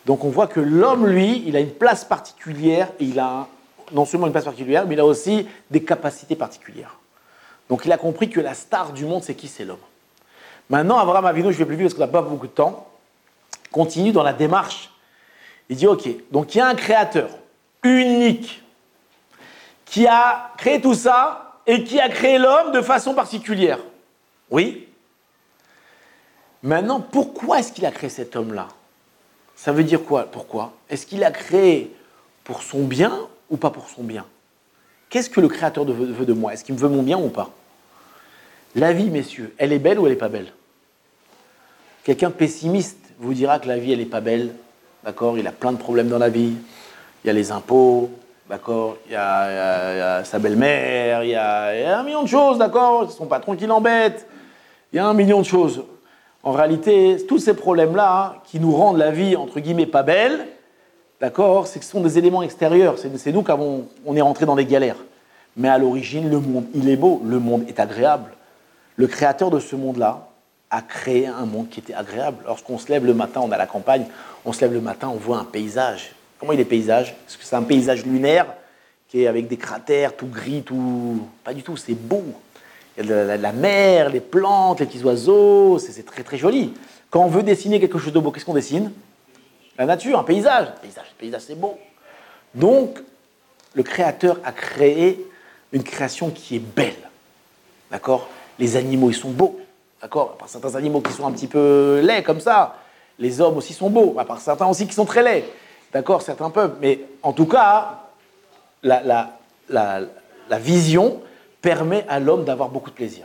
Donc on voit que l'homme, lui, il a une place particulière, et il a non seulement une place particulière, mais il a aussi des capacités particulières. Donc il a compris que la star du monde, c'est qui? C'est l'homme. Maintenant, Abraham Avinu, je ne vais plus vite parce qu'on n'a pas beaucoup de temps, continue dans la démarche. Il dit, ok, donc il y a un créateur unique qui a créé tout ça et qui a créé l'homme de façon particulière. Oui. Maintenant, pourquoi est-ce qu'il a créé cet homme-là? Ça veut dire quoi? Pourquoi? Est-ce qu'il a créé pour son bien ou pas pour son bien? Qu'est-ce que le Créateur veut de moi? Est-ce qu'il me veut mon bien ou pas? La vie, messieurs, elle est belle ou elle n'est pas belle? Quelqu'un de pessimiste vous dira que la vie, elle n'est pas belle. D'accord? Il a plein de problèmes dans la vie. Il y a les impôts, d'accord? Il y a sa belle-mère, il y a un million de choses, d'accord? Son patron qui l'embête. Il y a un million de choses. En réalité, tous ces problèmes-là, qui nous rendent la vie, entre guillemets, pas belle, d'accord? Ce sont des éléments extérieurs. C'est nous on est rentré dans les galères. Mais à l'origine, le monde, il est beau. Le monde est agréable. Le créateur de ce monde-là a créé un monde qui était agréable. Lorsqu'on se lève le matin, on est à la campagne, on se lève le matin, on voit un paysage. Comment il est paysage? Est-ce que c'est un paysage lunaire qui est avec des cratères, tout gris, tout... Pas du tout, c'est beau. Il y a la mer, les plantes, les petits oiseaux, c'est très très joli. Quand on veut dessiner quelque chose de beau, qu'est-ce qu'on dessine? La nature, un paysage. Le paysage, c'est beau. Donc, le créateur a créé une création qui est belle. D'accord? Les animaux, ils sont beaux. D'accord? À part certains animaux qui sont un petit peu laids comme ça. Les hommes aussi sont beaux. À part certains aussi qui sont très laids. D'accord? Certains peuvent. Mais en tout cas, la vision permet à l'homme d'avoir beaucoup de plaisir.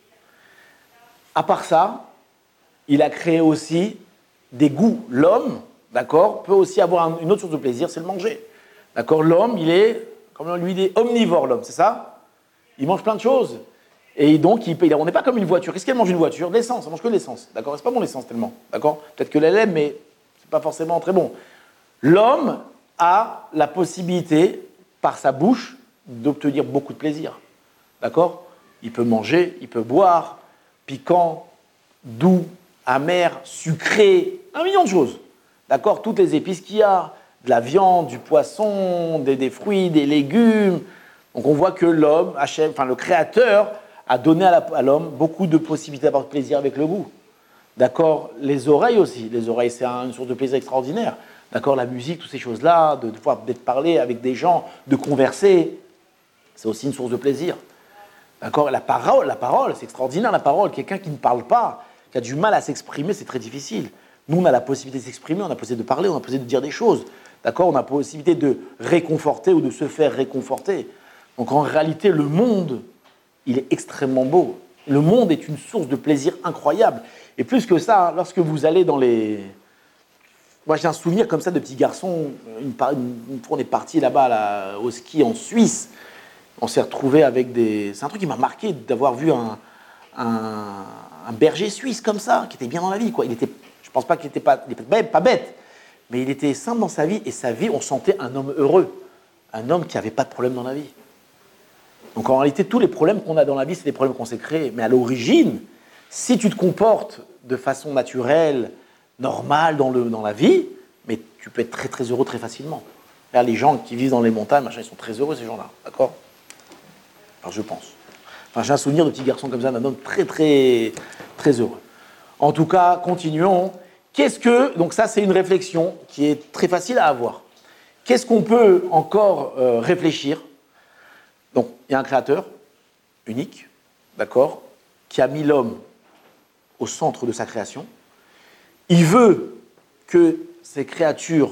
À part ça, il a créé aussi des goûts. L'homme, d'accord, peut aussi avoir une autre source de plaisir, c'est le manger. D'accord? L'homme, il est, comme on lui dit, omnivore, l'homme, c'est ça? Il mange plein de choses. Et donc, on n'est pas comme une voiture. Qu'est-ce qu'elle mange, une voiture? De l'essence, ça mange que de l'essence. D'accord? C'est pas bon l'essence tellement. D'accord? Peut-être que elle aime, mais c'est pas forcément très bon. L'homme a la possibilité, par sa bouche, d'obtenir beaucoup de plaisir. D'accord? Il peut manger, il peut boire, piquant, doux, amer, sucré, un million de choses. D'accord? Toutes les épices qu'il y a, de la viande, du poisson, des fruits, des légumes. Donc on voit que l'homme, le créateur, a donné à l'homme beaucoup de possibilités d'avoir de plaisir avec le goût. D'accord? Les oreilles aussi. Les oreilles, c'est une source de plaisir extraordinaire. D'accord? La musique, toutes ces choses-là, de pouvoir parler avec des gens, de converser, c'est aussi une source de plaisir. D'accord? La parole, c'est extraordinaire, la parole. Quelqu'un qui ne parle pas, qui a du mal à s'exprimer, c'est très difficile. Nous, on a la possibilité de s'exprimer, on a la possibilité de parler, on a la possibilité de dire des choses. D'accord? On a la possibilité de réconforter ou de se faire réconforter. Donc en réalité, le monde, il est extrêmement beau. Le monde est une source de plaisir incroyable. Et plus que ça, lorsque vous allez dans les... Moi, j'ai un souvenir comme ça de petit garçon. Une fois, on est parti là-bas au ski en Suisse. On s'est retrouvé avec des... C'est un truc qui m'a marqué d'avoir vu un berger suisse comme ça, qui était bien dans la vie, quoi. Je pense pas qu'il était pas bête, mais il était simple dans sa vie, et sa vie, on sentait un homme heureux. Un homme qui n'avait pas de problème dans la vie. Donc en réalité, tous les problèmes qu'on a dans la vie, c'est des problèmes qu'on s'est créés. Mais à l'origine, si tu te comportes de façon naturelle, normale dans la vie, mais tu peux être très très heureux très facilement. Là, les gens qui vivent dans les montagnes, machin, ils sont très heureux, ces gens-là. D'accord? Enfin, je pense. Enfin, j'ai un souvenir de petit garçon comme ça, d'un homme très très très heureux. En tout cas, continuons. Donc ça, c'est une réflexion qui est très facile à avoir. Qu'est-ce qu'on peut encore réfléchir? Donc, il y a un créateur unique, d'accord, qui a mis l'homme au centre de sa création. Il veut que ces créatures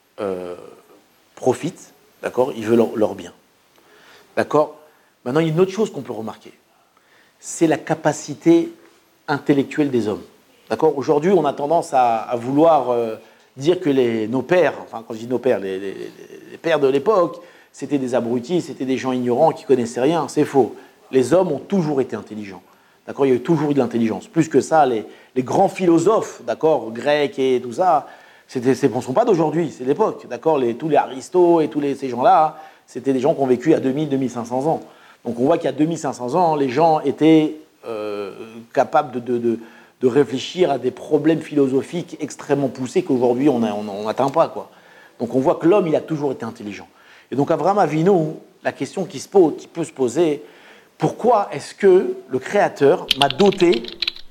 profitent, d'accord, il veut leur bien. D'accord? Maintenant, il y a une autre chose qu'on peut remarquer. C'est la capacité intellectuelle des hommes. D'accord? Aujourd'hui, on a tendance à vouloir dire que nos pères, enfin, quand je dis nos pères, les pères de l'époque, c'était des abrutis, c'était des gens ignorants qui ne connaissaient rien. C'est faux. Les hommes ont toujours été intelligents. D'accord? Il y a eu toujours eu de l'intelligence. Plus que ça, les grands philosophes, d'accord, grecs et tout ça, ce ne sont pas d'aujourd'hui, c'est l'époque. D'accord? Tous les Aristotes et ces gens-là, c'était des gens qui ont vécu à 2000, 2500 ans. Donc on voit qu'il y a 2500 ans, les gens étaient capables de réfléchir à des problèmes philosophiques extrêmement poussés qu'aujourd'hui on n'atteint pas, quoi. Donc on voit que l'homme, il a toujours été intelligent. Et donc Avraham Avinu, la question qui peut se poser, pourquoi est-ce que le Créateur m'a doté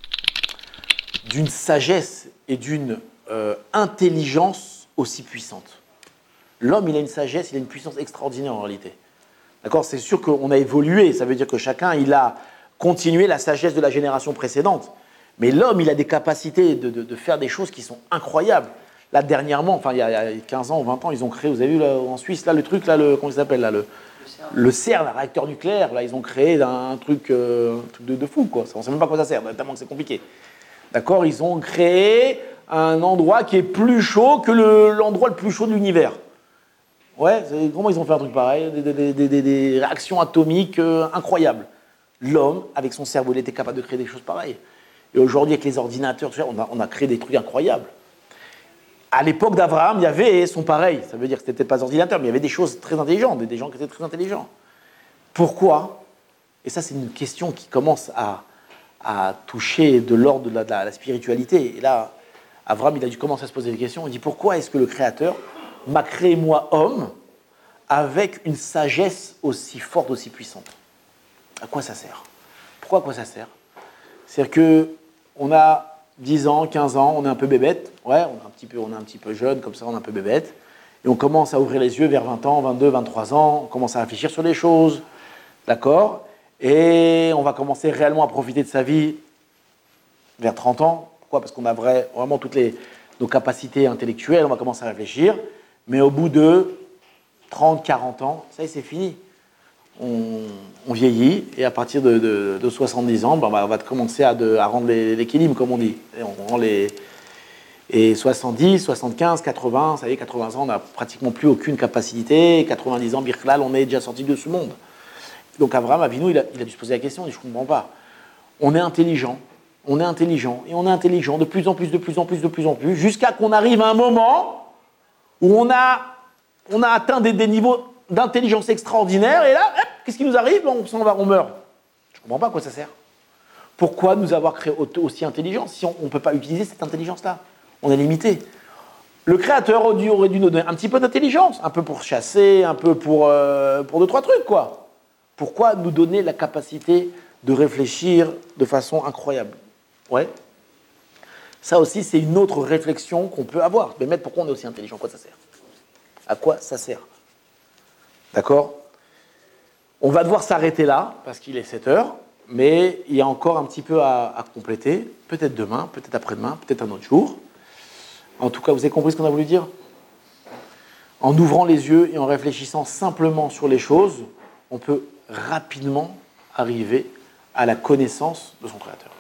d'une sagesse et d'une intelligence aussi puissante? L'homme, il a une sagesse, il a une puissance extraordinaire en réalité. D'accord ? C'est sûr qu'on a évolué, ça veut dire que chacun, il a continué la sagesse de la génération précédente. Mais l'homme, il a des capacités de faire des choses qui sont incroyables. Là, dernièrement, enfin, il y a 15 ans ou 20 ans, ils ont créé, vous avez vu là, en Suisse, là, le truc, là, comment il s'appelle là, le CERN, le réacteur nucléaire, là, ils ont créé un truc de fou, quoi. On ne sait même pas à quoi ça sert, tellement que c'est compliqué. D'accord ? Ils ont créé un endroit qui est plus chaud que l'endroit le plus chaud de l'univers. Ouais, comment ils ont fait un truc pareil ? Des réactions atomiques incroyables. L'homme, avec son cerveau, il était capable de créer des choses pareilles. Et aujourd'hui, avec les ordinateurs, on a créé des trucs incroyables. À l'époque d'Abraham, il y avait son pareil. Ça veut dire que c'était peut-être pas des ordinateurs, mais il y avait des choses très intelligentes, des gens qui étaient très intelligents. Pourquoi ? Et ça, c'est une question qui commence à toucher de l'ordre de la spiritualité. Et là, Abraham, il a dû commencer à se poser des questions. Il dit, pourquoi est-ce que le Créateur m'a créé, moi, homme, avec une sagesse aussi forte, aussi puissante ? À quoi ça sert ? Pourquoi à quoi ça sert ? C'est-à-dire qu'on a 10 ans, 15 ans, on est un peu bébête, ouais, on est un petit peu jeune, comme ça, on est un peu bébête, et on commence à ouvrir les yeux vers 20 ans, 22, 23 ans, on commence à réfléchir sur les choses, d'accord ? Et on va commencer réellement à profiter de sa vie vers 30 ans. Pourquoi ? Parce qu'on a vraiment toutes nos capacités intellectuelles, on va commencer à réfléchir, mais au bout de 30, 40 ans, ça y est, c'est fini. On vieillit, et à partir de 70 ans, on va commencer à rendre l'équilibre, comme on dit. Et on rend et 70, 75, 80, ça y est, 80 ans, on n'a pratiquement plus aucune capacité. 90 ans, Birklal, on est déjà sorti de ce monde. Donc Avraham Avinu, il a dû se poser la question, il dit, je ne comprends pas. On est intelligent, et on est intelligent de plus en plus, jusqu'à qu'on arrive à un moment où on a atteint des niveaux d'intelligence extraordinaire, et là, hop, qu'est-ce qui nous arrive ? On s'en va, on meurt. Je ne comprends pas à quoi ça sert. Pourquoi nous avoir créé aussi intelligents si on ne peut pas utiliser cette intelligence-là ? On est limité. Le Créateur aurait dû nous donner un petit peu d'intelligence, un peu pour chasser, un peu pour 2-3 trucs, quoi. Pourquoi nous donner la capacité de réfléchir de façon incroyable ? Ouais. Ça aussi, c'est une autre réflexion qu'on peut avoir. Mais pourquoi on est aussi intelligent ? À quoi ça sert ? À quoi ça sert ? D'accord ? On va devoir s'arrêter là, parce qu'il est 7 heures, mais il y a encore un petit peu à compléter. Peut-être demain, peut-être après-demain, peut-être un autre jour. En tout cas, vous avez compris ce qu'on a voulu dire ? En ouvrant les yeux et en réfléchissant simplement sur les choses, on peut rapidement arriver à la connaissance de son Créateur.